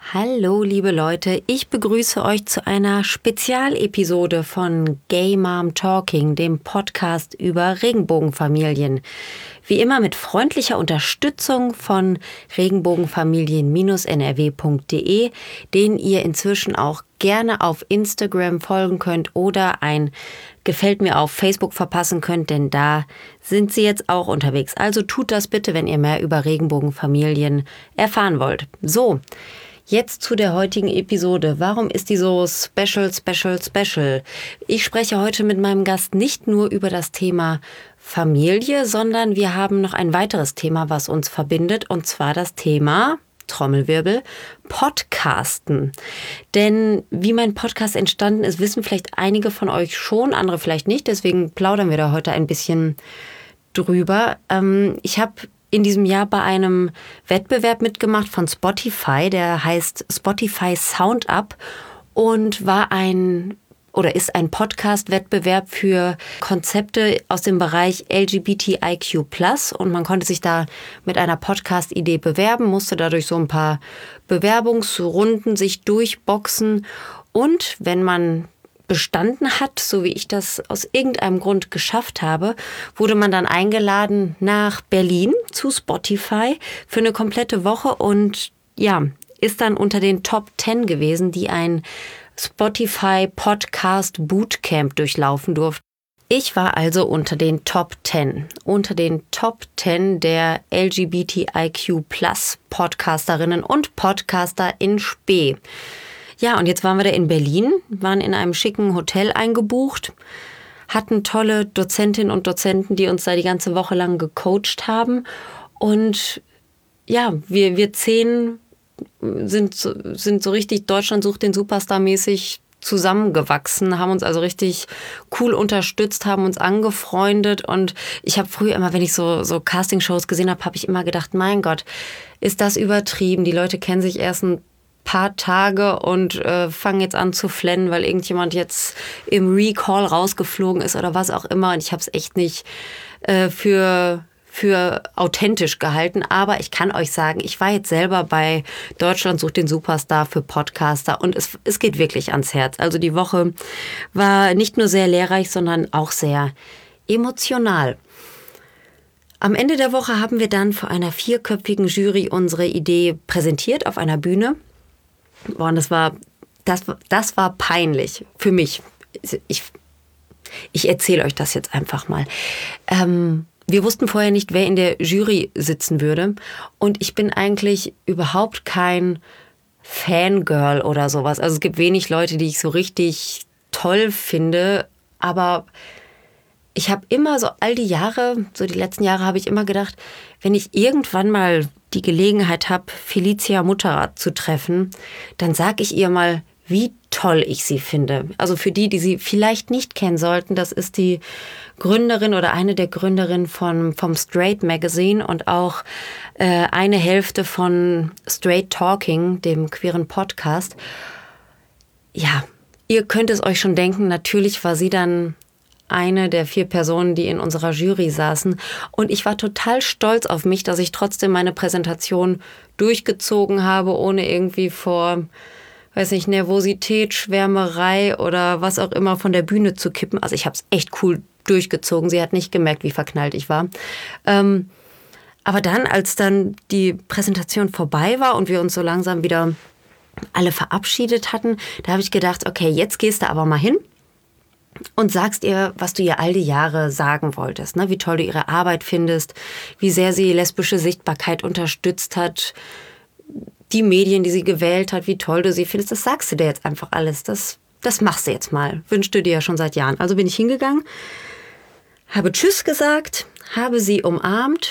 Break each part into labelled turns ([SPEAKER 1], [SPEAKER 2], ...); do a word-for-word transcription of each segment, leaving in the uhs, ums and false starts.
[SPEAKER 1] Hallo liebe Leute, ich begrüße euch zu einer Spezialepisode von Gay Mom Talking, dem Podcast über Regenbogenfamilien. Wie immer mit freundlicher Unterstützung von regenbogenfamilien Bindestrich n r w punkt d e, den ihr inzwischen auch gerne auf Instagram folgen könnt oder ein Gefällt mir auf Facebook verpassen könnt, denn da sind sie jetzt auch unterwegs. Also tut das bitte, wenn ihr mehr über Regenbogenfamilien erfahren wollt. So, jetzt zu der heutigen Episode. Warum ist die so special, special, special? Ich spreche heute mit meinem Gast nicht nur über das Thema Familie, sondern wir haben noch ein weiteres Thema, was uns verbindet, und zwar das Thema, Trommelwirbel, Podcasten. Denn wie mein Podcast entstanden ist, wissen vielleicht einige von euch schon, andere vielleicht nicht. Deswegen plaudern wir da heute ein bisschen drüber. Ähm, ich habe in diesem Jahr bei einem Wettbewerb mitgemacht von Spotify, der heißt Spotify Sound Up und war ein oder ist ein Podcast-Wettbewerb für Konzepte aus dem Bereich L G B T I Q plus, und man konnte sich da mit einer Podcast-Idee bewerben, musste dadurch so ein paar Bewerbungsrunden sich durchboxen, und wenn man bestanden hat, so wie ich das aus irgendeinem Grund geschafft habe, wurde man dann eingeladen nach Berlin zu Spotify für eine komplette Woche und ja, ist dann unter den Top zehn gewesen, die ein Spotify Podcast Bootcamp durchlaufen durften. Ich war also unter den Top zehn, unter den Top zehn der L G B T I Q plus Podcasterinnen und Podcaster in Spee. Ja, und jetzt waren wir da in Berlin, waren in einem schicken Hotel eingebucht, hatten tolle Dozentinnen und Dozenten, die uns da die ganze Woche lang gecoacht haben. Und ja, wir, wir zehn sind, sind so richtig Deutschland sucht den Superstar mäßig zusammengewachsen, haben uns also richtig cool unterstützt, haben uns angefreundet. Und ich habe früher immer, wenn ich so, so Castingshows gesehen habe, habe ich immer gedacht, mein Gott, ist das übertrieben? Die Leute kennen sich erst ein paar Tage und äh, fangen jetzt an zu flennen, weil irgendjemand jetzt im Recall rausgeflogen ist oder was auch immer. Und ich habe es echt nicht äh, für, für authentisch gehalten. Aber ich kann euch sagen, ich war jetzt selber bei Deutschland sucht den Superstar für Podcaster und es, es geht wirklich ans Herz. Also die Woche war nicht nur sehr lehrreich, sondern auch sehr emotional. Am Ende der Woche haben wir dann vor einer vierköpfigen Jury unsere Idee präsentiert auf einer Bühne. Boah, und das war, das, das war peinlich für mich. Ich, ich erzähle euch das jetzt einfach mal. Ähm, wir wussten vorher nicht, wer in der Jury sitzen würde. Und ich bin eigentlich überhaupt kein Fangirl oder sowas. Also es gibt wenig Leute, die ich so richtig toll finde. Aber ich habe immer so all die Jahre, so die letzten Jahre habe ich immer gedacht, wenn ich irgendwann mal die Gelegenheit habe, Felicia Mutterath zu treffen, dann sage ich ihr mal, wie toll ich sie finde. Also für die, die sie vielleicht nicht kennen sollten, das ist die Gründerin oder eine der Gründerinnen von, vom Straight Magazine und auch äh, eine Hälfte von Straight Talking, dem queeren Podcast. Ja, ihr könnt es euch schon denken, natürlich war sie dann eine der vier Personen, die in unserer Jury saßen. Und ich war total stolz auf mich, dass ich trotzdem meine Präsentation durchgezogen habe, ohne irgendwie vor, weiß nicht, Nervosität, Schwärmerei oder was auch immer von der Bühne zu kippen. Also ich habe es echt cool durchgezogen. Sie hat nicht gemerkt, wie verknallt ich war. Ähm, aber dann, als dann die Präsentation vorbei war und wir uns so langsam wieder alle verabschiedet hatten, da habe ich gedacht, okay, jetzt gehst du aber mal hin und sagst ihr, was du ihr all die Jahre sagen wolltest, ne? Wie toll du ihre Arbeit findest, wie sehr sie lesbische Sichtbarkeit unterstützt hat, die Medien, die sie gewählt hat, wie toll du sie findest. Das sagst du dir jetzt einfach alles. Das, das machst du jetzt mal. Wünschst du dir ja schon seit Jahren. Also bin ich hingegangen, habe Tschüss gesagt, habe sie umarmt.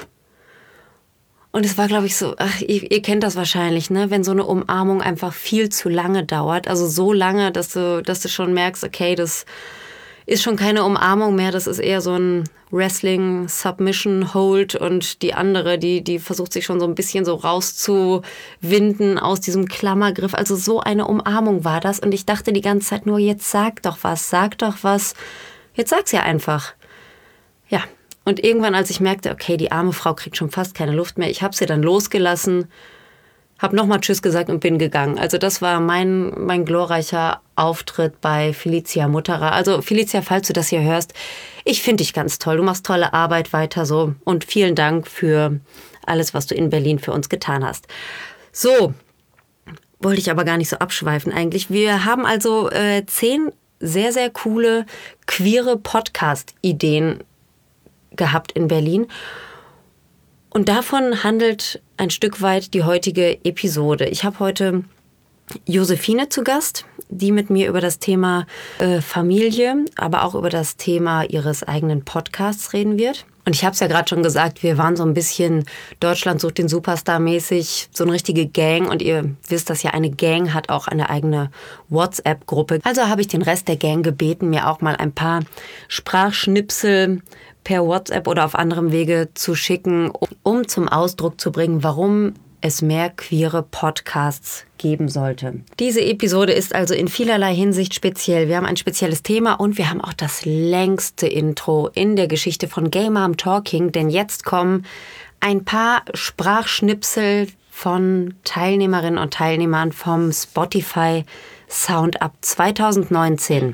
[SPEAKER 1] Und es war, glaube ich, so, ach, ihr, ihr kennt das wahrscheinlich, ne? Wenn so eine Umarmung einfach viel zu lange dauert. Also so lange, dass du, dass du schon merkst, okay, das ist schon keine Umarmung mehr. Das ist eher so ein Wrestling-Submission-Hold. Und die andere, die, die versucht sich schon so ein bisschen so rauszuwinden aus diesem Klammergriff. Also so eine Umarmung war das. Und ich dachte die ganze Zeit nur, jetzt sag doch was, sag doch was. Jetzt sag's ja einfach. Ja. Und irgendwann, als ich merkte, okay, die arme Frau kriegt schon fast keine Luft mehr, ich habe sie dann losgelassen, habe nochmal Tschüss gesagt und bin gegangen. Also das war mein, mein glorreicher Auftritt bei Felicia Mutterer. Also Felicia, falls du das hier hörst, ich finde dich ganz toll. Du machst tolle Arbeit weiter so. Und vielen Dank für alles, was du in Berlin für uns getan hast. So, wollte ich aber gar nicht so abschweifen eigentlich. Wir haben also äh, zehn sehr, sehr coole, queere Podcast-Ideen gehabt in Berlin. Und davon handelt ein Stück weit die heutige Episode. Ich habe heute Josephine zu Gast, die mit mir über das Thema äh, Familie, aber auch über das Thema ihres eigenen Podcasts reden wird. Und ich habe es ja gerade schon gesagt, wir waren so ein bisschen Deutschland sucht den Superstar mäßig, so eine richtige Gang. Und ihr wisst, dass ja eine Gang hat auch eine eigene WhatsApp-Gruppe. Also habe ich den Rest der Gang gebeten, mir auch mal ein paar Sprachschnipsel per WhatsApp oder auf anderem Wege zu schicken, um zum Ausdruck zu bringen, warum es mehr queere Podcasts geben sollte. Diese Episode ist also in vielerlei Hinsicht speziell. Wir haben ein spezielles Thema und wir haben auch das längste Intro in der Geschichte von Gay Mom Talking, denn jetzt kommen ein paar Sprachschnipsel von Teilnehmerinnen und Teilnehmern vom Spotify Sound Up zwanzig neunzehn.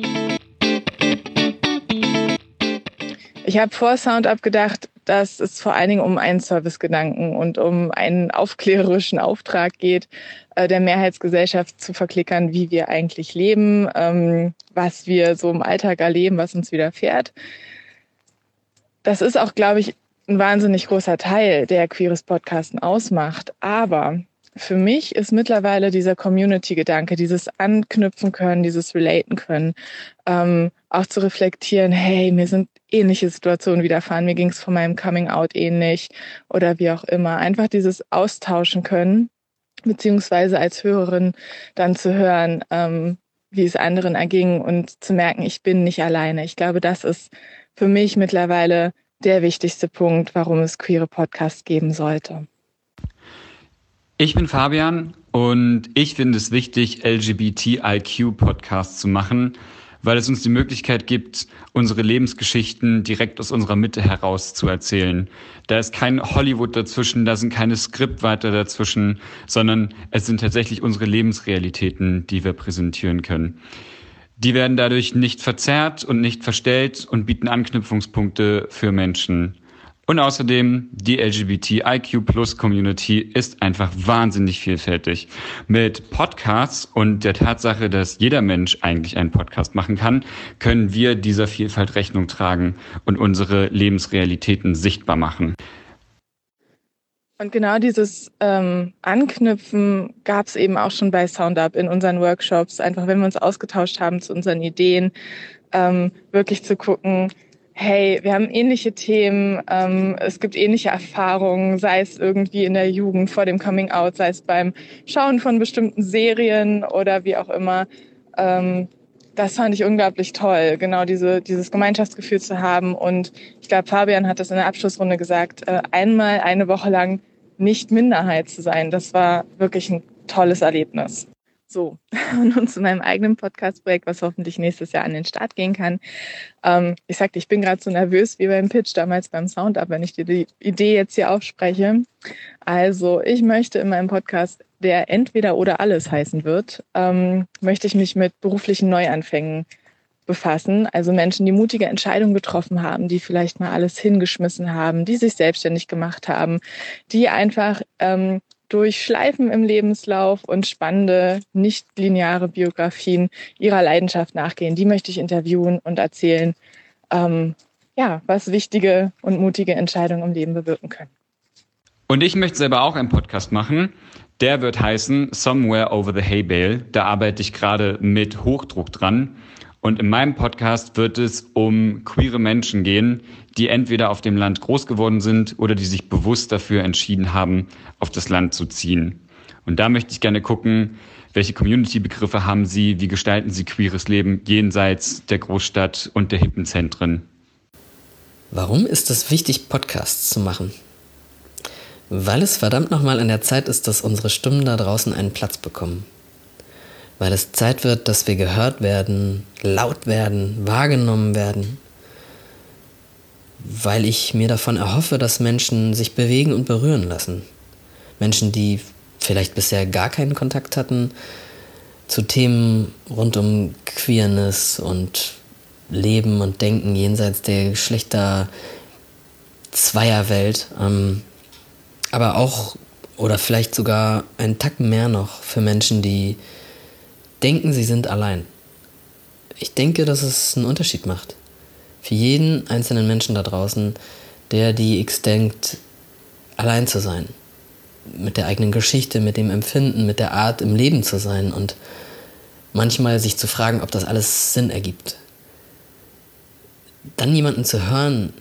[SPEAKER 2] Ich habe vor SoundUp gedacht, dass es vor allen Dingen um einen Servicegedanken und um einen aufklärerischen Auftrag geht, äh, der Mehrheitsgesellschaft zu verklickern, wie wir eigentlich leben, ähm, was wir so im Alltag erleben, was uns widerfährt. Das ist auch, glaube ich, ein wahnsinnig großer Teil, der queeres Podcasten ausmacht. Aber für mich ist mittlerweile dieser Community-Gedanke, dieses Anknüpfen können, dieses Relaten können, ähm, auch zu reflektieren, hey, mir sind ähnliche Situationen widerfahren, mir ging es von meinem Coming-out ähnlich oder wie auch immer. Einfach dieses Austauschen können, beziehungsweise als Hörerin dann zu hören, ähm, wie es anderen erging und zu merken, ich bin nicht alleine. Ich glaube, das ist für mich mittlerweile der wichtigste Punkt, warum es queere Podcasts geben sollte.
[SPEAKER 3] Ich bin Fabian und ich finde es wichtig, L G B T I Q-Podcasts zu machen, weil es uns die Möglichkeit gibt, unsere Lebensgeschichten direkt aus unserer Mitte heraus zu erzählen. Da ist kein Hollywood dazwischen, da sind keine Skriptwörter dazwischen, sondern es sind tatsächlich unsere Lebensrealitäten, die wir präsentieren können. Die werden dadurch nicht verzerrt und nicht verstellt und bieten Anknüpfungspunkte für Menschen. Und außerdem, die L G B T I Q Plus Community ist einfach wahnsinnig vielfältig. Mit Podcasts und der Tatsache, dass jeder Mensch eigentlich einen Podcast machen kann, können wir dieser Vielfalt Rechnung tragen und unsere Lebensrealitäten sichtbar machen.
[SPEAKER 2] Und genau dieses ähm, Anknüpfen gab es eben auch schon bei SoundUp in unseren Workshops. Einfach, wenn wir uns ausgetauscht haben zu unseren Ideen, ähm, wirklich zu gucken, hey, wir haben ähnliche Themen, ähm, es gibt ähnliche Erfahrungen, sei es irgendwie in der Jugend vor dem Coming-out, sei es beim Schauen von bestimmten Serien oder wie auch immer. Ähm, das fand ich unglaublich toll, genau diese, dieses Gemeinschaftsgefühl zu haben. Und ich glaube, Fabian hat das in der Abschlussrunde gesagt, äh, einmal eine Woche lang nicht Minderheit zu sein, das war wirklich ein tolles Erlebnis. So, und nun zu meinem eigenen Podcast-Projekt, was hoffentlich nächstes Jahr an den Start gehen kann. Ähm, ich sagte, ich bin gerade so nervös wie beim Pitch damals beim SoundUp, wenn ich dir die Idee jetzt hier aufspreche. Also, ich möchte in meinem Podcast, der entweder oder alles heißen wird, ähm, möchte ich mich mit beruflichen Neuanfängen befassen. Also Menschen, die mutige Entscheidungen getroffen haben, die vielleicht mal alles hingeschmissen haben, die sich selbstständig gemacht haben, die einfach ähm, durch Schleifen im Lebenslauf und spannende, nicht lineare Biografien ihrer Leidenschaft nachgehen. Die möchte ich interviewen und erzählen, ähm, ja, was wichtige und mutige Entscheidungen im Leben bewirken können.
[SPEAKER 3] Und ich möchte selber auch einen Podcast machen. Der wird heißen Somewhere Over the Hay Bale. Da arbeite ich gerade mit Hochdruck dran. Und in meinem Podcast wird es um queere Menschen gehen, die entweder auf dem Land groß geworden sind oder die sich bewusst dafür entschieden haben, auf das Land zu ziehen. Und da möchte ich gerne gucken, welche Community-Begriffe haben sie, wie gestalten sie queeres Leben jenseits der Großstadt und der hippen Zentren.
[SPEAKER 4] Warum ist es wichtig, Podcasts zu machen? Weil es verdammt nochmal an der Zeit ist, dass unsere Stimmen da draußen einen Platz bekommen. Weil es Zeit wird, dass wir gehört werden, laut werden, wahrgenommen werden. weil ich mir davon erhoffe, dass Menschen sich bewegen und berühren lassen. Menschen, die vielleicht bisher gar keinen Kontakt hatten zu Themen rund um Queerness und Leben und Denken jenseits der Geschlechter Zweierwelt, ähm, aber auch oder vielleicht sogar einen Tacken mehr noch für Menschen, die denken, sie sind allein. Ich denke, dass es einen Unterschied macht. Für jeden einzelnen Menschen da draußen, der die X denkt, allein zu sein. Mit der eigenen Geschichte, mit dem Empfinden, mit der Art im Leben zu sein und manchmal sich zu fragen, ob das alles Sinn ergibt. Dann jemanden zu hören,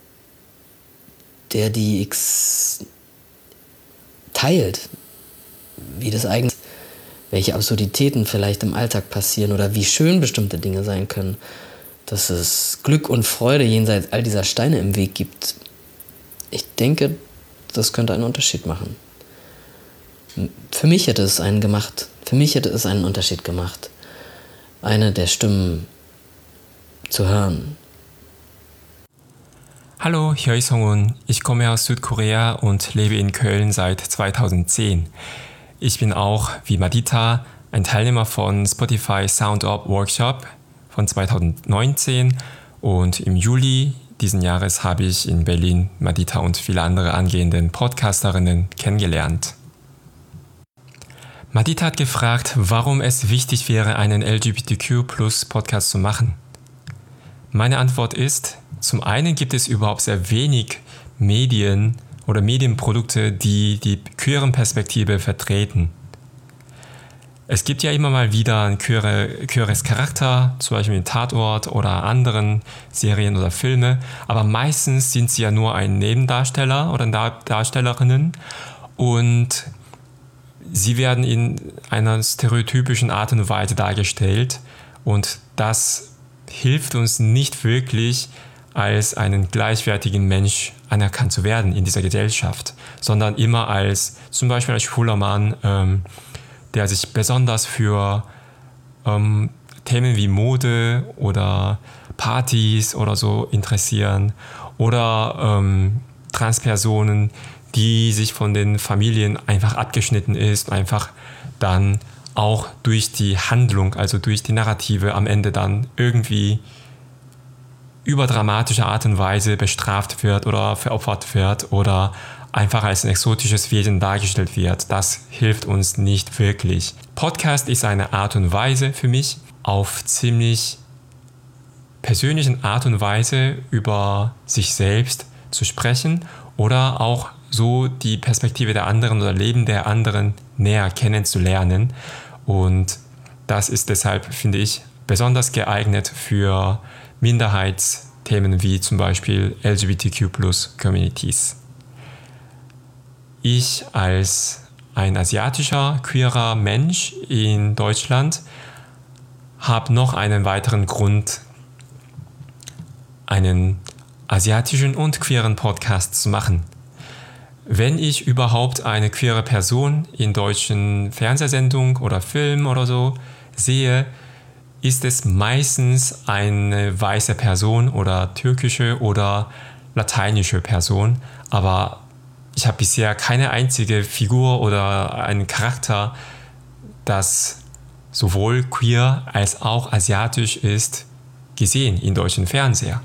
[SPEAKER 4] der die X teilt, wie das eigentlich, welche Absurditäten vielleicht im Alltag passieren oder wie schön bestimmte Dinge sein können, dass es Glück und Freude jenseits all dieser Steine im Weg gibt. Ich denke, das könnte einen Unterschied machen. Für mich hätte es einen gemacht. Für mich hätte es einen Unterschied gemacht, eine der Stimmen zu hören.
[SPEAKER 5] Hallo, hier ist Hong-un. Ich komme aus Südkorea und lebe in Köln seit zweitausendzehn. Ich bin auch, wie Madita, ein Teilnehmer von Spotify Sound Up Workshop von zweitausendneunzehn und im Juli diesen Jahres habe ich in Berlin Madita und viele andere angehenden Podcasterinnen kennengelernt. Madita hat gefragt, warum es wichtig wäre, einen L G B T Q Plus Podcast zu machen. Meine Antwort ist, zum einen gibt es überhaupt sehr wenig Medien oder Medienprodukte, die die queeren Perspektive vertreten. Es gibt ja immer mal wieder ein queere, queeres Charakter, zum Beispiel in Tatort oder anderen Serien oder Filme, aber meistens sind sie ja nur ein Nebendarsteller oder Darstellerinnen und sie werden in einer stereotypischen Art und Weise dargestellt und das hilft uns nicht wirklich, als einen gleichwertigen Mensch anerkannt zu werden in dieser Gesellschaft, sondern immer als zum Beispiel als schwuler Mann, ähm, der sich besonders für ähm, Themen wie Mode oder Partys oder so interessieren oder ähm, Transpersonen, die sich von den Familien einfach abgeschnitten ist, einfach dann auch durch die Handlung, also durch die Narrative am Ende dann irgendwie überdramatische Art und Weise bestraft wird oder veropfert wird oder einfach als ein exotisches Wesen dargestellt wird. Das hilft uns nicht wirklich. Podcast ist eine Art und Weise für mich, auf ziemlich persönlichen Art und Weise über sich selbst zu sprechen oder auch so die Perspektive der anderen oder Leben der anderen näher kennenzulernen. Und das ist deshalb, finde ich, besonders geeignet für Minderheitsthemen wie zum Beispiel L G B T Q Plus Communities. Ich als ein asiatischer, queerer Mensch in Deutschland habe noch einen weiteren Grund, einen asiatischen und queeren Podcast zu machen. Wenn ich überhaupt eine queere Person in deutschen Fernsehsendungen oder Filmen oder so sehe, ist es meistens eine weiße Person oder türkische oder lateinische Person, aber ich habe bisher keine einzige Figur oder einen Charakter, das sowohl queer als auch asiatisch ist, gesehen in deutschen Fernseher.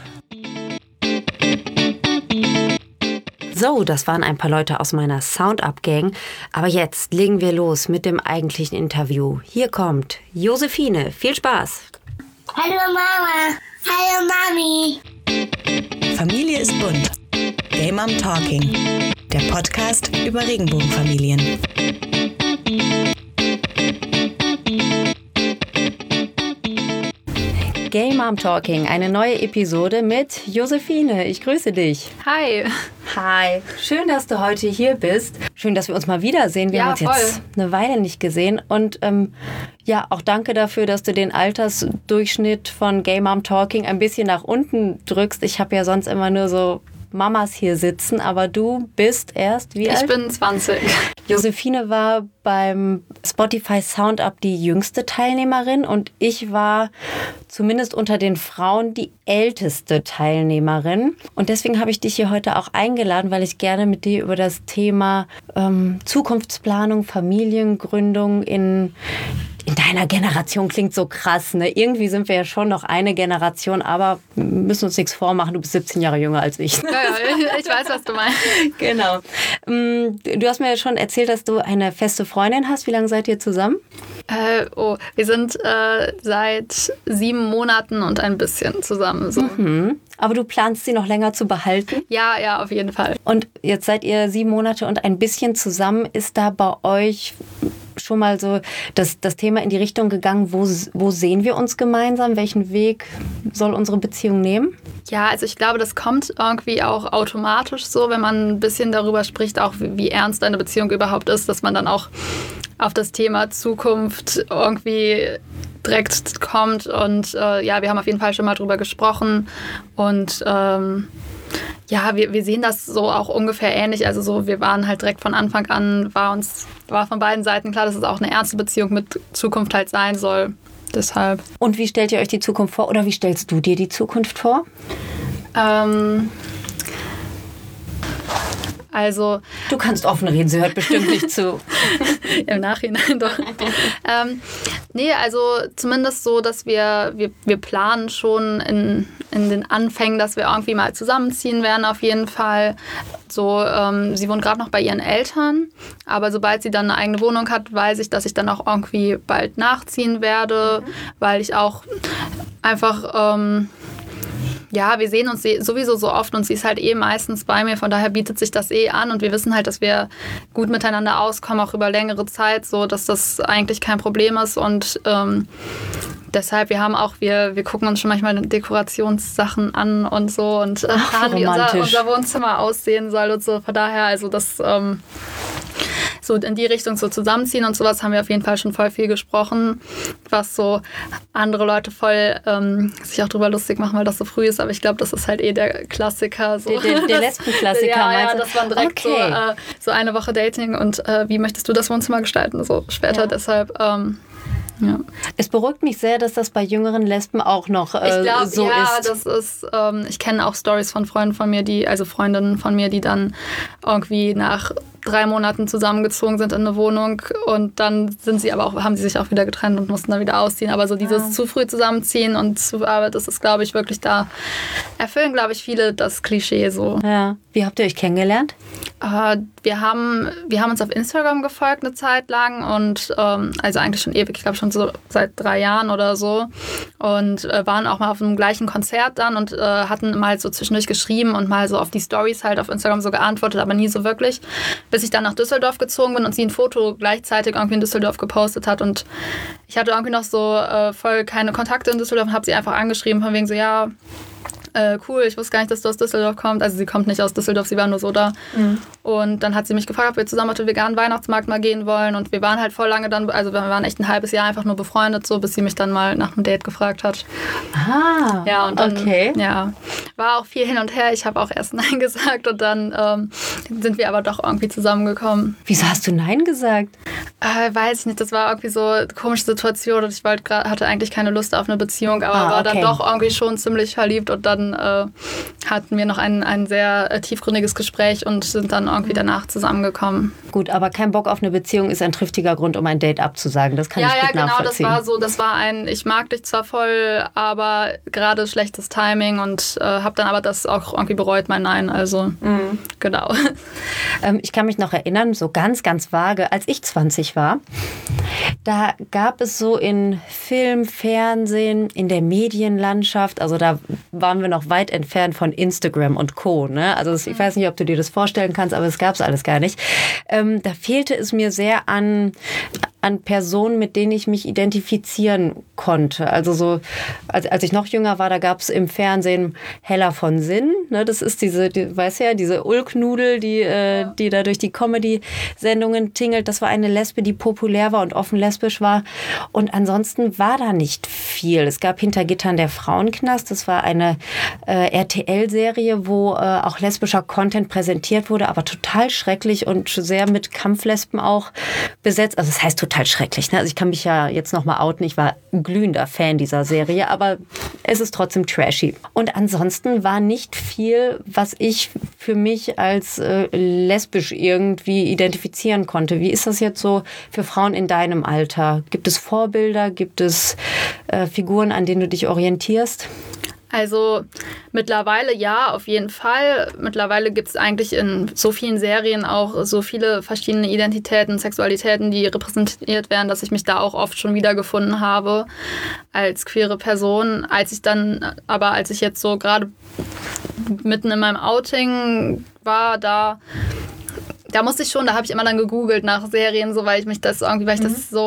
[SPEAKER 1] So, das waren ein paar Leute aus meiner Sound-Up-Gang. Aber jetzt legen wir los mit dem eigentlichen Interview. Hier kommt Josephine. Viel Spaß!
[SPEAKER 6] Hallo Mama! Hallo Mami!
[SPEAKER 7] Familie ist bunt. Gay Mom Talking. Der Podcast über Regenbogenfamilien.
[SPEAKER 1] Gay Mom Talking, eine neue Episode mit Josephine. Ich grüße dich.
[SPEAKER 8] Hi.
[SPEAKER 1] Hi. Schön, dass du heute hier bist. Schön, dass wir uns mal wiedersehen. Wir
[SPEAKER 8] ja,
[SPEAKER 1] haben uns
[SPEAKER 8] voll.
[SPEAKER 1] jetzt eine Weile nicht gesehen. Und ähm, ja, auch danke dafür, dass du den Altersdurchschnitt von Gay Mom Talking ein bisschen nach unten drückst. Ich habe ja sonst immer nur so Mamas hier sitzen, aber du bist erst wie alt?
[SPEAKER 8] Ich bin zwanzig.
[SPEAKER 1] Josephine war beim Spotify Sound Up die jüngste Teilnehmerin und ich war zumindest unter den Frauen die älteste Teilnehmerin. Und deswegen habe ich dich hier heute auch eingeladen, weil ich gerne mit dir über das Thema ähm, Zukunftsplanung, Familiengründung in In deiner Generation klingt so krass, ne? Irgendwie sind wir ja schon noch eine Generation, aber müssen uns nichts vormachen. Du bist siebzehn Jahre jünger als ich.
[SPEAKER 8] Ja, ja, ich weiß, was du meinst.
[SPEAKER 1] Genau. Du hast mir ja schon erzählt, dass du eine feste Freundin hast. Wie lange seid ihr zusammen?
[SPEAKER 8] Äh, oh, wir sind äh, seit sieben Monaten und ein bisschen zusammen. So.
[SPEAKER 1] Mhm. Aber du planst sie noch länger zu behalten?
[SPEAKER 8] Ja, ja, auf jeden Fall.
[SPEAKER 1] Und jetzt seid ihr sieben Monate und ein bisschen zusammen. Ist da bei euch schon mal so das, das Thema in die Richtung gegangen, wo, wo sehen wir uns gemeinsam? Welchen Weg soll unsere Beziehung nehmen?
[SPEAKER 8] Ja, also ich glaube, das kommt irgendwie auch automatisch so, wenn man ein bisschen darüber spricht, auch wie, wie ernst eine Beziehung überhaupt ist, dass man dann auch auf das Thema Zukunft irgendwie direkt kommt. Und äh, ja, wir haben auf jeden Fall schon mal drüber gesprochen und ähm, ja, wir, wir sehen das so auch ungefähr ähnlich. Also so, wir waren halt direkt von Anfang an, war uns war von beiden Seiten klar, dass es auch eine ernste Beziehung mit Zukunft halt sein soll. Deshalb.
[SPEAKER 1] Und wie stellt ihr euch die Zukunft vor oder wie stellst du dir die Zukunft vor?
[SPEAKER 8] Ähm, also...
[SPEAKER 1] Du kannst offen reden, sie hört bestimmt nicht zu.
[SPEAKER 8] Im Nachhinein doch. ähm, nee, also zumindest so, dass wir, wir, wir planen schon in, in den Anfängen, dass wir irgendwie mal zusammenziehen werden auf jeden Fall. So, ähm, sie wohnt gerade noch bei ihren Eltern, aber sobald sie dann eine eigene Wohnung hat, weiß ich, dass ich dann auch irgendwie bald nachziehen werde, mhm. weil ich auch einfach... Ähm, Ja, wir sehen uns sowieso so oft und sie ist halt eh meistens bei mir, von daher bietet sich das eh an und wir wissen halt, dass wir gut miteinander auskommen, auch über längere Zeit, so dass das eigentlich kein Problem ist und ähm, deshalb, wir haben auch, wir, wir gucken uns schon manchmal Dekorationssachen an und so und äh, planen, wie unser, unser Wohnzimmer aussehen soll und so, von daher, also das... Ähm, so in die Richtung so zusammenziehen und sowas haben wir auf jeden Fall schon voll viel gesprochen, was so andere Leute voll ähm, sich auch drüber lustig machen, weil das so früh ist, aber ich glaube, das ist halt eh der Klassiker. So.
[SPEAKER 1] Der, der, der Lesben-Klassiker,
[SPEAKER 8] ja,
[SPEAKER 1] meinst
[SPEAKER 8] du? Ja, das war direkt okay. so, äh, so eine Woche Dating und äh, wie möchtest du das Wohnzimmer gestalten, so später, ja. deshalb... Ähm, Ja.
[SPEAKER 1] Es beruhigt mich sehr, dass das bei jüngeren Lesben auch noch äh,
[SPEAKER 8] ich glaub,
[SPEAKER 1] so
[SPEAKER 8] ja,
[SPEAKER 1] ist.
[SPEAKER 8] Das ist, ähm, ich kenne auch Stories von Freunden von mir, die, also Freundinnen von mir, die dann irgendwie nach drei Monaten zusammengezogen sind in eine Wohnung und dann sind sie aber auch, haben sie sich auch wieder getrennt und mussten dann wieder ausziehen. Aber so dieses ja. zu früh zusammenziehen und zu arbeiten, das ist, glaube ich, wirklich da erfüllen, glaube ich, viele das Klischee so.
[SPEAKER 1] Ja. Wie habt ihr euch kennengelernt?
[SPEAKER 8] Äh, wir haben, wir haben uns auf Instagram gefolgt eine Zeit lang und ähm, also eigentlich schon ewig, ich glaube schon so seit drei Jahren oder so und äh, waren auch mal auf einem gleichen Konzert dann und äh, hatten mal so zwischendurch geschrieben und mal so auf die Stories halt auf Instagram so geantwortet, aber nie so wirklich, bis ich dann nach Düsseldorf gezogen bin und sie ein Foto gleichzeitig irgendwie in Düsseldorf gepostet hat und ich hatte irgendwie noch so äh, voll keine Kontakte in Düsseldorf und habe sie einfach angeschrieben von wegen so, ja, Äh, cool, ich wusste gar nicht, dass du aus Düsseldorf kommst. Also sie kommt nicht aus Düsseldorf, sie war nur so da. Mhm. Und dann hat sie mich gefragt, ob wir zusammen auf den veganen Weihnachtsmarkt mal gehen wollen. Und wir waren halt voll lange dann, also wir waren echt ein halbes Jahr einfach nur befreundet, so bis sie mich dann mal nach einem Date gefragt hat.
[SPEAKER 1] Ah,
[SPEAKER 8] ja, und dann,
[SPEAKER 1] okay.
[SPEAKER 8] Ja, war auch viel hin und her. Ich habe auch erst Nein gesagt und dann ähm, sind wir aber doch irgendwie zusammengekommen.
[SPEAKER 1] Wieso hast du Nein gesagt?
[SPEAKER 8] Äh, weiß ich nicht, das war irgendwie so eine komische Situation und ich wollte grad, hatte eigentlich keine Lust auf eine Beziehung, aber ah, war okay. dann doch irgendwie schon ziemlich verliebt und dann äh, hatten wir noch ein, ein sehr äh, tiefgründiges Gespräch und sind dann irgendwie danach zusammengekommen.
[SPEAKER 1] Gut, aber kein Bock auf eine Beziehung ist ein triftiger Grund, um ein Date abzusagen. Das kann
[SPEAKER 8] ja,
[SPEAKER 1] ich gut
[SPEAKER 8] ja,
[SPEAKER 1] nachvollziehen.
[SPEAKER 8] Ja, genau, das war so, das war ein, ich mag dich zwar voll, aber gerade schlechtes Timing und äh, habe dann aber das auch irgendwie bereut, mein Nein, also mhm. genau.
[SPEAKER 1] Ähm, ich kann mich noch erinnern, so ganz, ganz vage, als ich zwanzig war, da gab es so in Film, Fernsehen, in der Medienlandschaft, also da waren wir noch weit entfernt von Instagram und Co. Ne? Also ich weiß nicht, ob du dir das vorstellen kannst, aber es gab es alles gar nicht. Ähm, da fehlte es mir sehr an, an Personen, mit denen ich mich identifizieren konnte. Also so, als, als ich noch jünger war, da gab es im Fernsehen Hella von Sinn. Ne, das ist diese, die, weißt ja, diese Ulknudel, die, äh, die da durch die Comedy-Sendungen tingelt. Das war eine Lesbe, die populär war und offen lesbisch war. Und ansonsten war da nicht viel. Es gab Hinter Gittern der Frauenknast. Das war eine äh, R T L-Serie, wo äh, auch lesbischer Content präsentiert wurde, aber total schrecklich und sehr mit Kampflesben auch besetzt. Also das heißt total schrecklich. Ne? Also ich kann mich ja jetzt nochmal outen. Ich war glühender Fan dieser Serie, aber es ist trotzdem trashy. Und ansonsten war nicht viel, was ich für mich als äh, lesbisch irgendwie identifizieren konnte. Wie ist das jetzt so für Frauen in deinem Alter? Gibt es Vorbilder? Gibt es äh, Figuren, an denen du dich orientierst?
[SPEAKER 8] Also mittlerweile ja, auf jeden Fall. Mittlerweile gibt es eigentlich in so vielen Serien auch so viele verschiedene Identitäten, Sexualitäten, die repräsentiert werden, dass ich mich da auch oft schon wiedergefunden habe als queere Person. Als ich dann, aber als ich jetzt so gerade mitten in meinem Outing war, da... Da musste ich schon, da habe ich immer dann gegoogelt nach Serien, so weil ich mich das irgendwie, weil ich mhm. das so,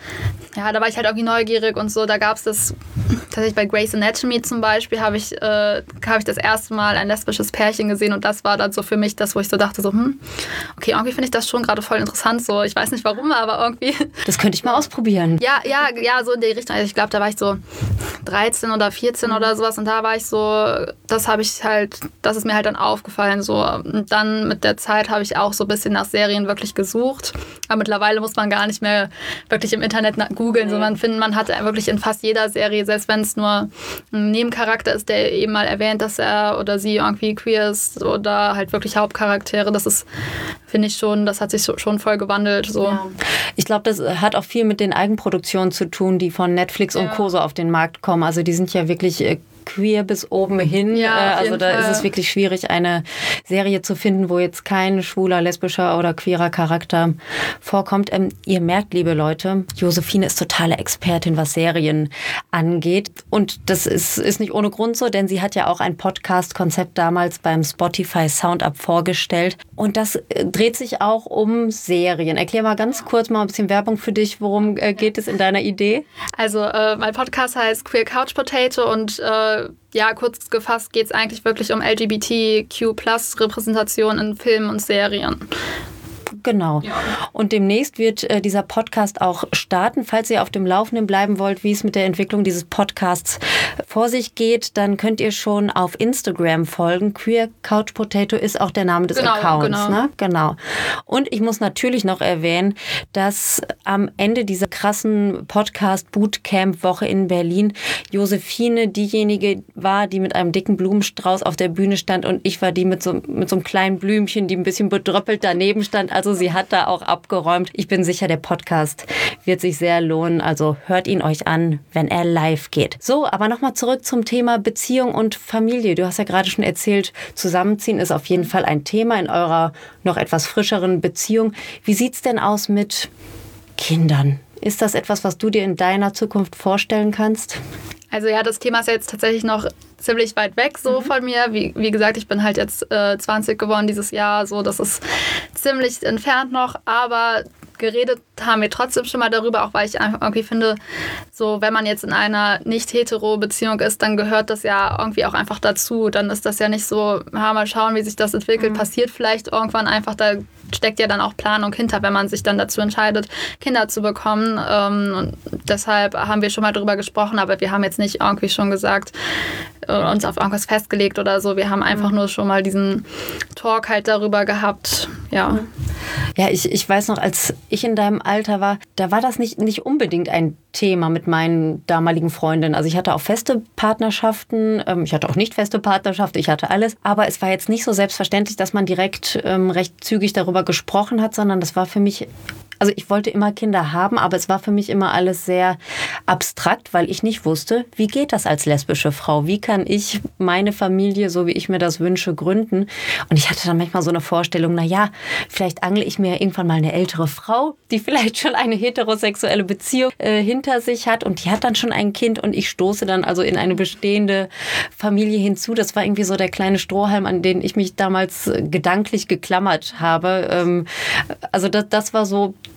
[SPEAKER 8] ja, da war ich halt irgendwie neugierig und so. Da gab es das, tatsächlich bei Grey's Anatomy zum Beispiel, habe ich, äh, hab ich das erste Mal ein lesbisches Pärchen gesehen und das war dann so für mich das, wo ich so dachte, so, hm, okay, irgendwie finde ich das schon gerade voll interessant, so, ich weiß nicht warum, aber irgendwie.
[SPEAKER 1] Das könnte ich mal ausprobieren.
[SPEAKER 8] Ja, ja, ja, so in die Richtung. Also ich glaube, da war ich so dreizehn oder vierzehn mhm. oder sowas und da war ich so, das habe ich halt, das ist mir halt dann aufgefallen, so. Und dann mit der Zeit habe ich auch so ein bisschen nach Serien wirklich gesucht. Aber mittlerweile muss man gar nicht mehr wirklich im Internet googeln. So, man findet, man hat wirklich in fast jeder Serie, selbst wenn es nur ein Nebencharakter ist, der eben mal erwähnt, dass er oder sie irgendwie queer ist oder halt wirklich Hauptcharaktere. Das ist, finde ich schon, das hat sich so, schon voll gewandelt. So. Ja.
[SPEAKER 1] Ich glaube, das hat auch viel mit den Eigenproduktionen zu tun, die von Netflix ja. und Co. so auf den Markt kommen. Also die sind ja wirklich äh, queer bis oben hin.
[SPEAKER 8] Ja,
[SPEAKER 1] also da
[SPEAKER 8] Fall.
[SPEAKER 1] ist es wirklich schwierig, eine Serie zu finden, wo jetzt kein schwuler, lesbischer oder queerer Charakter vorkommt. Ähm, ihr merkt, liebe Leute, Josephine ist totale Expertin, was Serien angeht. Und das ist, ist nicht ohne Grund so, denn sie hat ja auch ein Podcast-Konzept damals beim Spotify Soundup vorgestellt. Und das dreht sich auch um Serien. Erklär mal ganz kurz mal ein bisschen Werbung für dich. Worum äh, geht es in deiner Idee?
[SPEAKER 8] Also äh, mein Podcast heißt Queer Couch Potato und äh, ja, kurz gefasst geht es eigentlich wirklich um L G B T Q Plus Repräsentation in Filmen und Serien.
[SPEAKER 1] Genau. Ja. Und demnächst wird äh, dieser Podcast auch starten. Falls ihr auf dem Laufenden bleiben wollt, wie es mit der Entwicklung dieses Podcasts vor sich geht, dann könnt ihr schon auf Instagram folgen. Queer Couch Potato ist auch der Name des
[SPEAKER 8] genau,
[SPEAKER 1] Accounts.
[SPEAKER 8] Genau.
[SPEAKER 1] Ne? Genau. Und ich muss natürlich noch erwähnen, dass am Ende dieser krassen Podcast-Bootcamp-Woche in Berlin Josephine diejenige war, die mit einem dicken Blumenstrauß auf der Bühne stand und ich war die mit so, mit so einem kleinen Blümchen, die ein bisschen bedröppelt daneben stand. Also sie hat da auch abgeräumt. Ich bin sicher, der Podcast wird sich sehr lohnen. Also hört ihn euch an, wenn er live geht. So, aber nochmal zurück zum Thema Beziehung und Familie. Du hast ja gerade schon erzählt, Zusammenziehen ist auf jeden Fall ein Thema in eurer noch etwas frischeren Beziehung. Wie sieht's denn aus mit Kindern? Ist das etwas, was du dir in deiner Zukunft vorstellen kannst?
[SPEAKER 8] Also ja, das Thema ist ja jetzt tatsächlich noch ziemlich weit weg so mhm. von mir. Wie, wie gesagt, ich bin halt jetzt äh, zwanzig geworden dieses Jahr. So, das ist ziemlich entfernt noch, aber geredet haben wir trotzdem schon mal darüber, auch weil ich einfach irgendwie finde, so wenn man jetzt in einer nicht-hetero-Beziehung ist, dann gehört das ja irgendwie auch einfach dazu. Dann ist das ja nicht so, ja, mal schauen, wie sich das entwickelt, mhm. passiert vielleicht irgendwann einfach, da steckt ja dann auch Planung hinter, wenn man sich dann dazu entscheidet, Kinder zu bekommen. Ähm, und deshalb haben wir schon mal darüber gesprochen, aber wir haben jetzt nicht irgendwie schon gesagt, äh, uns auf irgendwas festgelegt oder so. Wir haben einfach nur schon mal diesen Talk halt darüber gehabt, ja.
[SPEAKER 1] Ja, ich, ich weiß noch, als ich in deinem Alter war, da war das nicht, nicht unbedingt ein Thema mit meinen damaligen Freundinnen. Also ich hatte auch feste Partnerschaften, ähm, ich hatte auch nicht feste Partnerschaften, ich hatte alles. Aber es war jetzt nicht so selbstverständlich, dass man direkt ähm, recht zügig darüber gesprochen hat, sondern das war für mich... Also ich wollte immer Kinder haben, aber es war für mich immer alles sehr abstrakt, weil ich nicht wusste, wie geht das als lesbische Frau? Wie kann ich meine Familie, so wie ich mir das wünsche, gründen? Und ich hatte dann manchmal so eine Vorstellung, na ja, vielleicht angle ich mir irgendwann mal eine ältere Frau, die vielleicht schon eine heterosexuelle Beziehung äh, hinter sich hat und die hat dann schon ein Kind und ich stoße dann also in eine bestehende Familie hinzu. Das war irgendwie so der kleine Strohhalm, an den ich mich damals gedanklich geklammert habe. Ähm, also das, das war so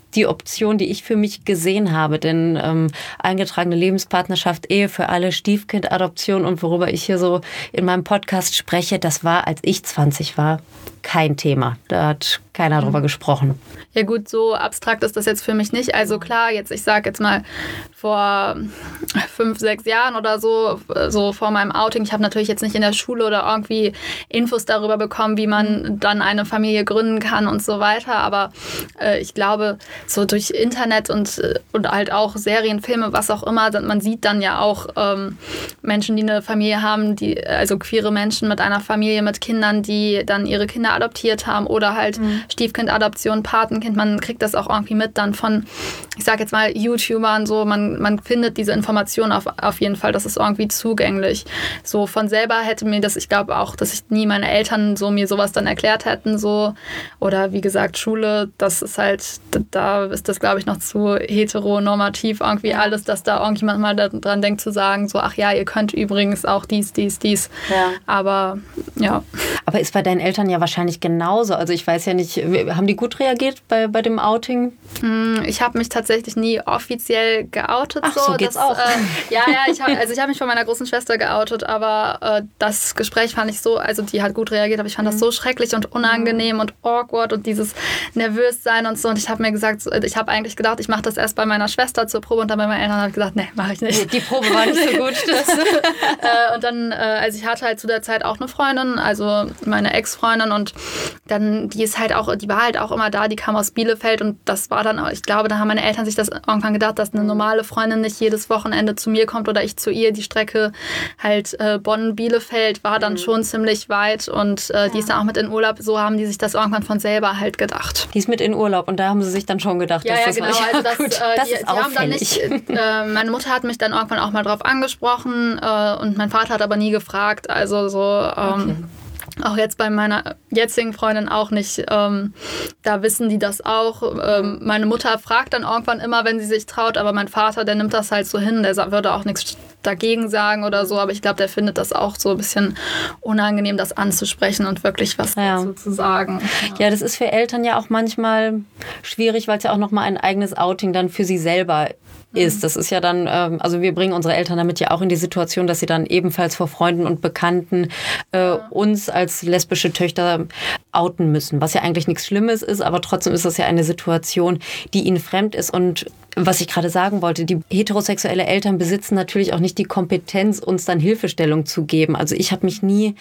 [SPEAKER 1] die Option, die ich für mich gesehen habe. Denn ähm, eingetragene Lebenspartnerschaft, Ehe für alle, Stiefkindadoption und worüber ich hier so in meinem Podcast spreche, das war, als ich zwanzig war, kein Thema. Da hat keiner drüber gesprochen.
[SPEAKER 8] Ja gut, so abstrakt ist das jetzt für mich nicht. Also klar, jetzt ich sage jetzt mal vor fünf, sechs Jahren oder so, so vor meinem Outing, ich habe natürlich jetzt nicht in der Schule oder irgendwie Infos darüber bekommen, wie man dann eine Familie gründen kann und so weiter. Aber äh, ich glaube, so durch Internet und, und halt auch Serien, Filme, was auch immer, man sieht dann ja auch ähm, Menschen, die eine Familie haben, die also queere Menschen mit einer Familie mit Kindern, die dann ihre Kinder adoptiert haben oder halt mhm. Stiefkindadoption, Patenkind. Man kriegt das auch irgendwie mit dann von, ich sag jetzt mal, YouTubern so. Man, man findet diese Informationen auf, auf jeden Fall. Das ist irgendwie zugänglich. So von selber hätte mir das, ich glaube auch, dass ich nie meine Eltern so mir sowas dann erklärt hätten so. Oder wie gesagt, Schule, das ist halt, da ist das, glaube ich, noch zu heteronormativ irgendwie alles, dass da irgendjemand mal dran denkt zu sagen, so, ach ja, ihr könnt übrigens auch dies, dies, dies. Ja. Aber ja.
[SPEAKER 1] Aber ist bei deinen Eltern ja wahrscheinlich genauso. Also ich weiß ja nicht, haben die gut reagiert bei, bei dem Outing?
[SPEAKER 8] Ich habe mich tatsächlich nie offiziell geoutet.
[SPEAKER 1] Ach, so, so geht's das, auch.
[SPEAKER 8] Äh, ja, ja, ich hab, also ich habe mich von meiner großen Schwester geoutet, aber äh, das Gespräch fand ich so, also die hat gut reagiert, aber ich fand mhm. das so schrecklich und unangenehm mhm. und awkward und dieses Nervössein und so. Und ich habe mir gesagt, ich habe eigentlich gedacht, ich mache das erst bei meiner Schwester zur Probe und dann bei meinen Eltern habe ich gesagt, nee, mache ich nicht.
[SPEAKER 1] Die Probe war nicht so gut.
[SPEAKER 8] das, äh, und dann, äh, also ich hatte halt zu der Zeit auch eine Freundin, also meine Ex-Freundin und dann, die ist halt auch, die war halt auch immer da, die kam aus Bielefeld und das war dann, ich glaube, da haben meine Eltern sich das irgendwann gedacht, dass eine normale Freundin nicht jedes Wochenende zu mir kommt oder ich zu ihr. Die Strecke halt äh, Bonn-Bielefeld war dann mhm. schon ziemlich weit und äh, die ja. ist dann auch mit in Urlaub. So haben die sich das irgendwann von selber halt gedacht.
[SPEAKER 1] Die ist mit in Urlaub und da haben sie sich dann schon gedacht,
[SPEAKER 8] ja,
[SPEAKER 1] dass
[SPEAKER 8] ja,
[SPEAKER 1] das
[SPEAKER 8] genau.
[SPEAKER 1] war.
[SPEAKER 8] Also das,
[SPEAKER 1] gut,
[SPEAKER 8] äh,
[SPEAKER 1] das
[SPEAKER 8] die,
[SPEAKER 1] ist
[SPEAKER 8] die haben dann
[SPEAKER 1] auffällig.
[SPEAKER 8] nicht, äh, meine Mutter hat mich dann irgendwann auch mal drauf angesprochen äh, und mein Vater hat aber nie gefragt. Also so... Ähm, okay. Auch jetzt bei meiner jetzigen Freundin auch nicht. Ähm, da wissen die das auch. Ähm, meine Mutter fragt dann irgendwann immer, wenn sie sich traut, aber mein Vater, der nimmt das halt so hin. Der würde auch nichts dagegen sagen oder so, aber ich glaube, der findet das auch so ein bisschen unangenehm, das anzusprechen und wirklich was ja. dazu zu sagen.
[SPEAKER 1] Ja. ja, das ist für Eltern ja auch manchmal schwierig, weil es ja auch nochmal ein eigenes Outing dann für sie selber ist. Das ist ja dann, ähm, also wir bringen unsere Eltern damit ja auch in die Situation, dass sie dann ebenfalls vor Freunden und Bekannten äh, ja. uns als lesbische Töchter outen müssen, was ja eigentlich nichts Schlimmes ist, aber trotzdem ist das ja eine Situation, die ihnen fremd ist. Und was ich gerade sagen wollte, die heterosexuelle Eltern besitzen natürlich auch nicht die Kompetenz, uns dann Hilfestellung zu geben. Also ich habe mich nie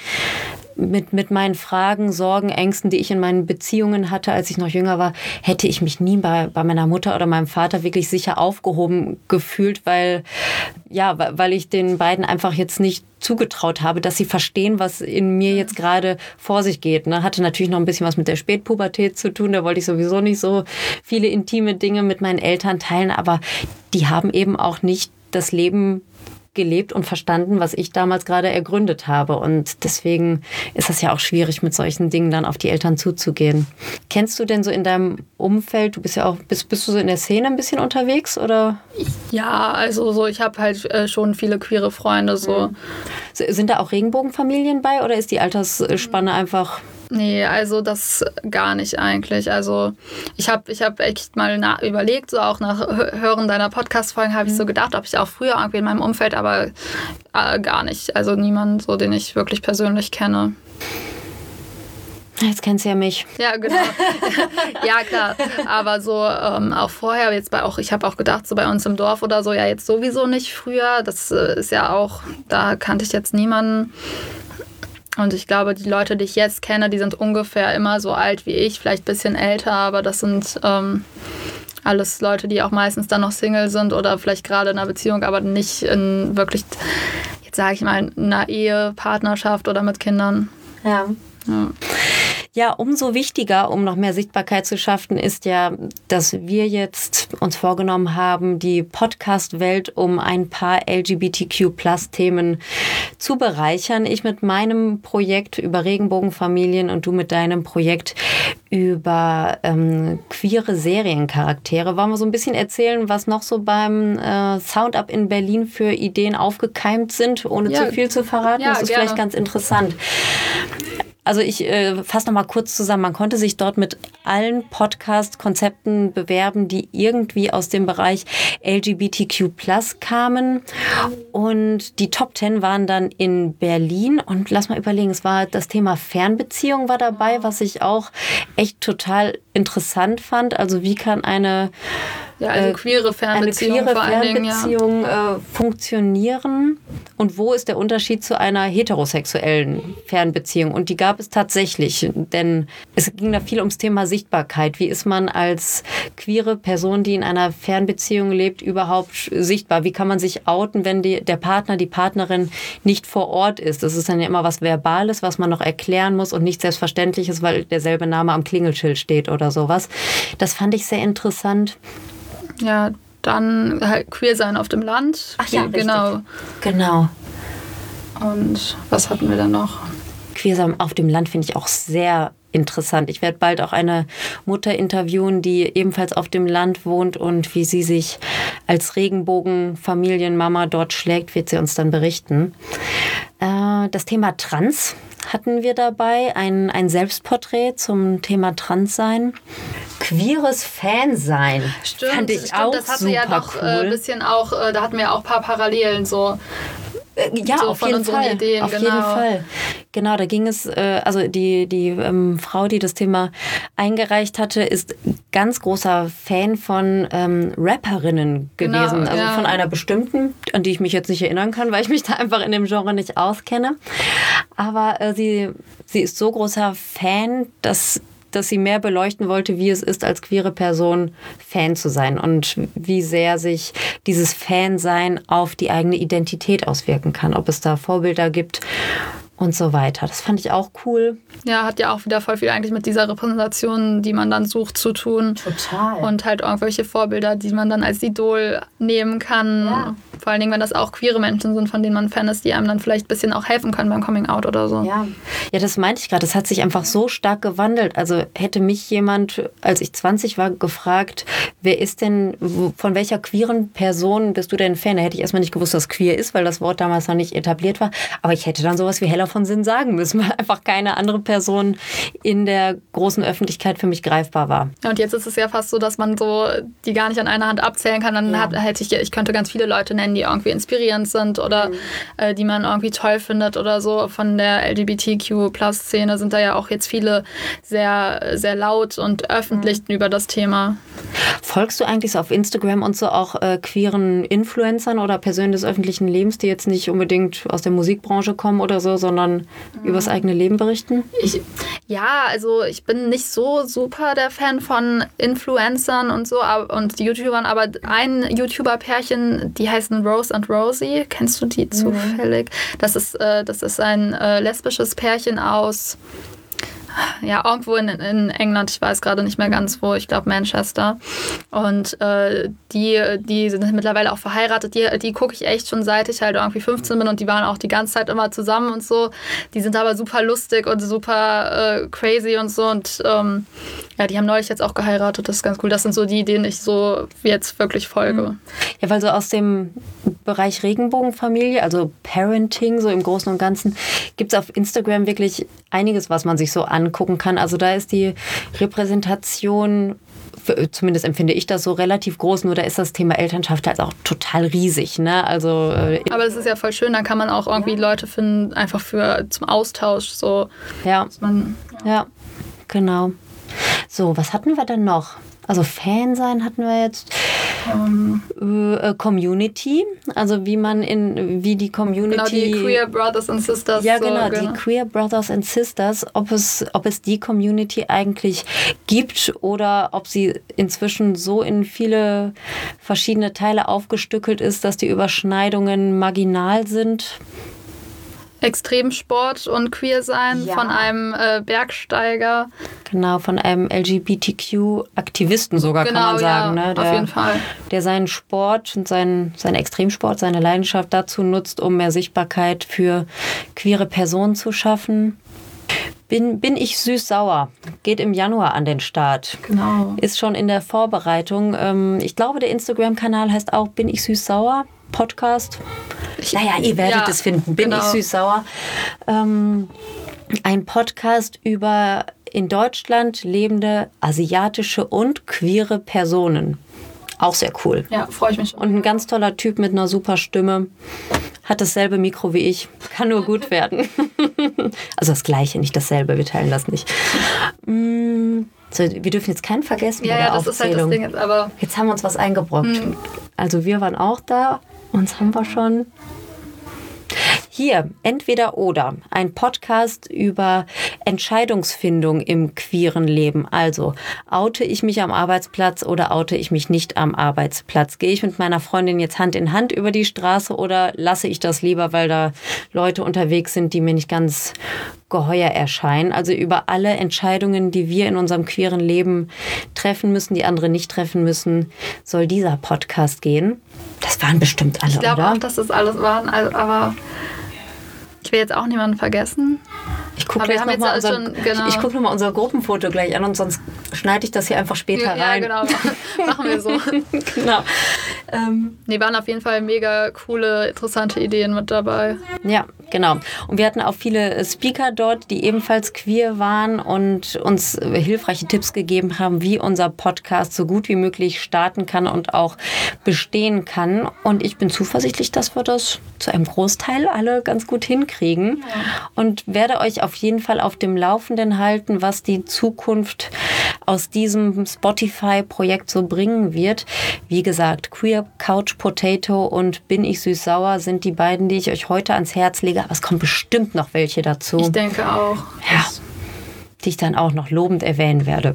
[SPEAKER 1] mit, mit meinen Fragen, Sorgen, Ängsten, die ich in meinen Beziehungen hatte, als ich noch jünger war, hätte ich mich nie bei, bei meiner Mutter oder meinem Vater wirklich sicher aufgehoben gefühlt, weil, ja, weil ich den beiden einfach jetzt nicht zugetraut habe, dass sie verstehen, was in mir jetzt gerade vor sich geht. Ne? Hatte natürlich noch ein bisschen was mit der Spätpubertät zu tun. Da wollte ich sowieso nicht so viele intime Dinge mit meinen Eltern teilen. Aber die haben eben auch nicht das Leben gelebt und verstanden, was ich damals gerade ergründet habe. Und deswegen ist es ja auch schwierig, mit solchen Dingen dann auf die Eltern zuzugehen. Kennst du denn so in deinem Umfeld, du bist ja auch, bist, bist du so in der Szene ein bisschen unterwegs, oder?
[SPEAKER 8] Ja, also so, ich habe halt äh, schon viele queere Freunde. So.
[SPEAKER 1] Sind da auch Regenbogenfamilien bei oder ist die Altersspanne einfach...
[SPEAKER 8] Nee, also das gar nicht eigentlich. Also ich habe ich hab echt mal na- überlegt, so auch nach Hören deiner Podcast-Folgen habe ich so gedacht, ob ich auch früher irgendwie in meinem Umfeld, aber äh, gar nicht. Also niemand, so den ich wirklich persönlich kenne.
[SPEAKER 1] Jetzt kennst du ja mich.
[SPEAKER 8] Ja, genau. Ja, klar. Aber so ähm, auch vorher, jetzt bei auch, ich habe auch gedacht, so bei uns im Dorf oder so, ja jetzt sowieso nicht früher. Das äh, ist ja auch, da kannte ich jetzt niemanden. Und ich glaube, die Leute, die ich jetzt kenne, die sind ungefähr immer so alt wie ich, vielleicht ein bisschen älter, aber das sind ähm, alles Leute, die auch meistens dann noch Single sind oder vielleicht gerade in einer Beziehung, aber nicht in wirklich, jetzt sage ich mal, in einer Ehe, Partnerschaft oder mit Kindern.
[SPEAKER 1] Ja.
[SPEAKER 8] Ja.
[SPEAKER 1] Ja, umso wichtiger, um noch mehr Sichtbarkeit zu schaffen, ist ja, dass wir jetzt uns vorgenommen haben, die Podcast-Welt um ein paar L G B T Q Plus Themen zu bereichern. Ich mit meinem Projekt über Regenbogenfamilien und du mit deinem Projekt über ähm, queere Seriencharaktere. Wollen wir so ein bisschen erzählen, was noch so beim äh, Sound-Up in Berlin für Ideen aufgekeimt sind, ohne ja. zu viel zu verraten?
[SPEAKER 8] Ja,
[SPEAKER 1] das ist
[SPEAKER 8] gerne.
[SPEAKER 1] vielleicht ganz interessant. Also ich äh, fasse noch mal kurz zusammen. Man konnte sich dort mit allen Podcast-Konzepten bewerben, die irgendwie aus dem Bereich L G B T Q plus kamen. Und die Top Ten waren dann in Berlin. Und lass mal überlegen, es war das Thema Fernbeziehung war dabei, was ich auch echt total interessant fand. Also wie kann eine
[SPEAKER 8] Ja, also queere Fernbeziehung,
[SPEAKER 1] eine queere
[SPEAKER 8] vor allen Dingen,
[SPEAKER 1] Fernbeziehung
[SPEAKER 8] ja.
[SPEAKER 1] äh, funktionieren und wo ist der Unterschied zu einer heterosexuellen Fernbeziehung? Und die gab es tatsächlich, denn es ging da viel ums Thema Sichtbarkeit. Wie ist man als queere Person, die in einer Fernbeziehung lebt, überhaupt sichtbar? Wie kann man sich outen, wenn die, der Partner, die Partnerin nicht vor Ort ist? Das ist dann ja immer was Verbales, was man noch erklären muss und nicht Selbstverständliches, weil derselbe Name am Klingelschild steht oder sowas. Das fand ich sehr interessant.
[SPEAKER 8] Ja, dann halt queer sein auf dem Land.
[SPEAKER 1] Ach ja,
[SPEAKER 8] genau.
[SPEAKER 1] Richtig. Genau.
[SPEAKER 8] Und was hatten wir dann noch?
[SPEAKER 1] Queer sein auf dem Land finde ich auch sehr interessant. Ich werde bald auch eine Mutter interviewen, die ebenfalls auf dem Land wohnt und wie sie sich als Regenbogenfamilienmama dort schlägt, wird sie uns dann berichten. Äh, das Thema Trans hatten wir dabei, ein, ein Selbstporträt zum Thema Transsein. Queeres Fansein.
[SPEAKER 8] Stimmt,
[SPEAKER 1] fand ich
[SPEAKER 8] stimmt
[SPEAKER 1] auch
[SPEAKER 8] das hatte
[SPEAKER 1] super
[SPEAKER 8] ja noch
[SPEAKER 1] cool.
[SPEAKER 8] ein äh, bisschen auch, äh, da hatten wir auch ein paar Parallelen so.
[SPEAKER 1] Ja,
[SPEAKER 8] so
[SPEAKER 1] auf
[SPEAKER 8] von
[SPEAKER 1] jeden
[SPEAKER 8] unseren
[SPEAKER 1] Fall.
[SPEAKER 8] Ideen,
[SPEAKER 1] auf
[SPEAKER 8] genau.
[SPEAKER 1] jeden Fall. Genau, da ging es, äh, also die, die ähm, Frau, die das Thema eingereicht hatte, ist ganz großer Fan von ähm, Rapperinnen gewesen.
[SPEAKER 8] Genau,
[SPEAKER 1] also
[SPEAKER 8] ja.
[SPEAKER 1] von einer bestimmten, an die ich mich jetzt nicht erinnern kann, weil ich mich da einfach in dem Genre nicht auskenne. Aber äh, sie, sie ist so großer Fan, dass dass sie mehr beleuchten wollte, wie es ist, als queere Person Fan zu sein und wie sehr sich dieses Fansein auf die eigene Identität auswirken kann, ob es da Vorbilder gibt und so weiter. Das fand ich auch cool.
[SPEAKER 8] Ja, hat ja auch wieder voll viel eigentlich mit dieser Repräsentation, die man dann sucht, zu tun.
[SPEAKER 1] Total.
[SPEAKER 8] Und halt irgendwelche Vorbilder, die man dann als Idol nehmen kann.
[SPEAKER 1] Ja.
[SPEAKER 8] Vor allen Dingen, wenn das auch queere Menschen sind, von denen man Fan ist, die einem dann vielleicht ein bisschen auch helfen können beim Coming-out oder so.
[SPEAKER 1] Ja, ja, das meinte ich gerade. Das hat sich einfach so stark gewandelt. Also hätte mich jemand, als ich zwanzig war, gefragt, wer ist denn, von welcher queeren Person bist du denn Fan? Da hätte ich erstmal nicht gewusst, was queer ist, weil das Wort damals noch nicht etabliert war. Aber ich hätte dann sowas wie Hella von Sinn sagen müssen, weil einfach keine andere Person in der großen Öffentlichkeit für mich greifbar war.
[SPEAKER 8] Ja, und jetzt ist es ja fast so, dass man so die gar nicht an einer Hand abzählen kann. Dann
[SPEAKER 1] Ja.
[SPEAKER 8] hat, hätte ich, ich könnte ganz viele Leute nennen, die irgendwie inspirierend sind oder mhm. äh, die man irgendwie toll findet oder so. Von der L G B T Q plus Szene sind da ja auch jetzt viele sehr, sehr laut und öffentlich mhm. über das Thema.
[SPEAKER 1] Folgst du eigentlich so auf Instagram und so auch äh, queeren Influencern oder Personen des öffentlichen Lebens, die jetzt nicht unbedingt aus der Musikbranche kommen oder so, sondern mhm. über das eigene Leben berichten?
[SPEAKER 8] Ich, ja, also ich bin nicht so super der Fan von Influencern und so aber, und YouTubern, aber ein YouTuber-Pärchen, die heißen Rose and Rosie. Kennst du die mhm. zufällig? Das ist, äh, das ist ein äh, lesbisches Pärchen aus ja, irgendwo in, in England, ich weiß gerade nicht mehr ganz wo, ich glaube Manchester. Und äh, die, die sind mittlerweile auch verheiratet. Die, die gucke ich echt schon seit ich halt irgendwie fünfzehn bin und die waren auch die ganze Zeit immer zusammen und so. Die sind aber super lustig und super äh, crazy und so. Und ähm, ja, die haben neulich jetzt auch geheiratet, das ist ganz cool. Das sind so die, denen ich so jetzt wirklich folge.
[SPEAKER 1] Ja, weil so aus dem Bereich Regenbogenfamilie, also Parenting, so im Großen und Ganzen, gibt es auf Instagram wirklich einiges, was man sich so angucken kann. Also da ist die Repräsentation, zumindest empfinde ich das so, relativ groß, nur da ist das Thema Elternschaft halt auch total riesig. Ne? Also, äh,
[SPEAKER 8] aber das ist ja voll schön, dann kann man auch irgendwie ja. Leute finden, einfach für zum Austausch. So,
[SPEAKER 1] ja.
[SPEAKER 8] Man,
[SPEAKER 1] ja. ja, genau. So, was hatten wir denn noch? Also Fan sein hatten wir jetzt. Um, äh, Community, also wie man in, wie die Community...
[SPEAKER 8] Genau, die Queer Brothers and Sisters.
[SPEAKER 1] Ja, genau,
[SPEAKER 8] so, genau.
[SPEAKER 1] die Queer Brothers and Sisters, ob es, ob es die Community eigentlich gibt oder ob sie inzwischen so in viele verschiedene Teile aufgestückelt ist, dass die Überschneidungen marginal sind.
[SPEAKER 8] Extremsport und Queer sein ja. von einem äh, Bergsteiger.
[SPEAKER 1] Genau, von einem L G B T Q-Aktivisten sogar,
[SPEAKER 8] genau,
[SPEAKER 1] kann man sagen.
[SPEAKER 8] Ja,
[SPEAKER 1] ne? Der,
[SPEAKER 8] auf jeden Fall.
[SPEAKER 1] Der seinen Sport und seinen, seinen Extremsport, seine Leidenschaft dazu nutzt, um mehr Sichtbarkeit für queere Personen zu schaffen. Bin, bin ich süß-sauer. Geht im Januar an den Start.
[SPEAKER 8] Genau.
[SPEAKER 1] Ist schon in der Vorbereitung. Ich glaube, der Instagram-Kanal heißt auch Bin ich süß-sauer Podcast.
[SPEAKER 8] Ich,
[SPEAKER 1] naja, ihr werdet
[SPEAKER 8] ja,
[SPEAKER 1] es finden. Bin
[SPEAKER 8] genau.
[SPEAKER 1] ich süß-sauer. Ähm, ein Podcast über in Deutschland lebende asiatische und queere Personen. Auch sehr cool.
[SPEAKER 8] Ja, freue ich mich schon.
[SPEAKER 1] Und ein ganz toller Typ mit einer super Stimme. Hat dasselbe Mikro wie ich. Kann nur gut werden. Also das Gleiche, nicht dasselbe. Wir teilen das nicht. So, wir dürfen jetzt keinen vergessen
[SPEAKER 8] ja,
[SPEAKER 1] bei der
[SPEAKER 8] ja, das
[SPEAKER 1] Aufzählung.
[SPEAKER 8] ist halt das Ding jetzt, aber...
[SPEAKER 1] Jetzt haben wir uns was eingebrockt.
[SPEAKER 8] Hm.
[SPEAKER 1] Also wir waren auch da. Uns haben wir schon... Hier, entweder oder, ein Podcast über Entscheidungsfindung im queeren Leben. Also, oute ich mich am Arbeitsplatz oder oute ich mich nicht am Arbeitsplatz? Gehe ich mit meiner Freundin jetzt Hand in Hand über die Straße oder lasse ich das lieber, weil da Leute unterwegs sind, die mir nicht ganz geheuer erscheinen? Also über alle Entscheidungen, die wir in unserem queeren Leben treffen müssen, die andere nicht treffen müssen, soll dieser Podcast gehen. Das waren bestimmt alle,
[SPEAKER 8] ich glaube
[SPEAKER 1] oder?
[SPEAKER 8] auch, dass das alles waren, also, aber ich will jetzt auch niemanden vergessen.
[SPEAKER 1] Ich gucke
[SPEAKER 8] Aber wir
[SPEAKER 1] gleich
[SPEAKER 8] haben
[SPEAKER 1] nochmal
[SPEAKER 8] jetzt
[SPEAKER 1] unser,
[SPEAKER 8] schon- genau.
[SPEAKER 1] ich guck noch mal unser Gruppenfoto gleich an und sonst schneide ich das hier einfach später
[SPEAKER 8] Ja,
[SPEAKER 1] rein.
[SPEAKER 8] genau. Machen wir so.
[SPEAKER 1] Genau. Ähm,
[SPEAKER 8] Nee, waren auf jeden Fall mega coole, interessante Ideen mit dabei.
[SPEAKER 1] ja, genau. Und wir hatten auch viele Speaker dort, die ebenfalls queer waren und uns hilfreiche Tipps gegeben haben, wie unser Podcast so gut wie möglich starten kann und auch bestehen kann. Und ich bin zuversichtlich, dass wir das zu einem Großteil alle ganz gut hinkriegen. Ja. Und werde euch auf jeden Fall auf dem Laufenden halten, was die Zukunft aus diesem Spotify-Projekt so bringen wird. Wie gesagt, Queer Couch Potato und Bin ich süß-sauer sind die beiden, die ich euch heute ans Herz lege. Aber es kommen bestimmt noch welche dazu.
[SPEAKER 8] Ich denke auch.
[SPEAKER 1] Ja, die ich dann auch noch lobend erwähnen werde.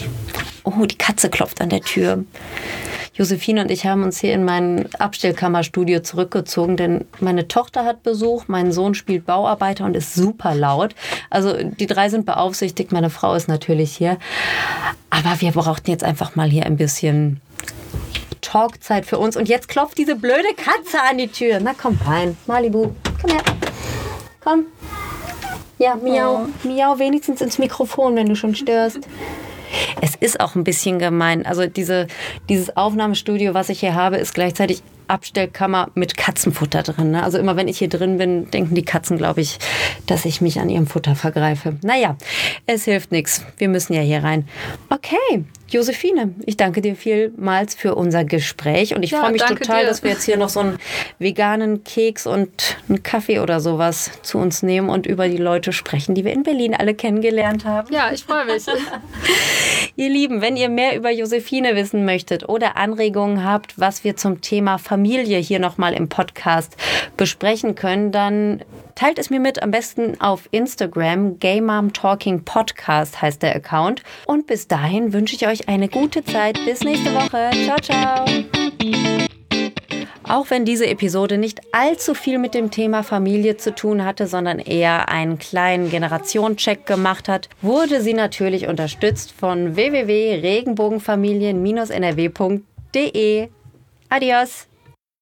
[SPEAKER 1] Oh, die Katze klopft an der Tür. Josephine und ich haben uns hier in mein Abstellkammerstudio zurückgezogen, denn meine Tochter hat Besuch, mein Sohn spielt Bauarbeiter und ist super laut. Also die drei sind beaufsichtigt, meine Frau ist natürlich hier. Aber wir brauchten jetzt einfach mal hier ein bisschen Talkzeit für uns. Und jetzt klopft diese blöde Katze an die Tür. Na komm rein, Malibu, komm her. Komm. Ja, miau, oh. miau wenigstens ins Mikrofon, wenn du schon störst. Es ist auch ein bisschen gemein. Also diese, dieses Aufnahmestudio, was ich hier habe, ist gleichzeitig Abstellkammer mit Katzenfutter drin. Ne? Also immer wenn ich hier drin bin, denken die Katzen, glaube ich, dass ich mich an ihrem Futter vergreife. Naja, es hilft nichts. Wir müssen ja hier rein. Okay, Josephine, ich danke dir vielmals für unser Gespräch und ich ja, freue mich total, dir. dass wir jetzt hier noch so einen veganen Keks und einen Kaffee oder sowas zu uns nehmen und über die Leute sprechen, die wir in Berlin alle kennengelernt haben.
[SPEAKER 8] Ja, ich freue mich.
[SPEAKER 1] Ihr Lieben, wenn ihr mehr über Josephine wissen möchtet oder Anregungen habt, was wir zum Thema Familie hier nochmal im Podcast besprechen können, dann teilt es mir mit, am besten auf Instagram. Gay Mom Talking Podcast heißt der Account. Und bis dahin wünsche ich euch eine gute Zeit. Bis nächste Woche. Ciao, ciao. Auch wenn diese Episode nicht allzu viel mit dem Thema Familie zu tun hatte, sondern eher einen kleinen Generationencheck gemacht hat, wurde sie natürlich unterstützt von w w w punkt regenbogenfamilien Bindestrich n r w punkt d e. Adios!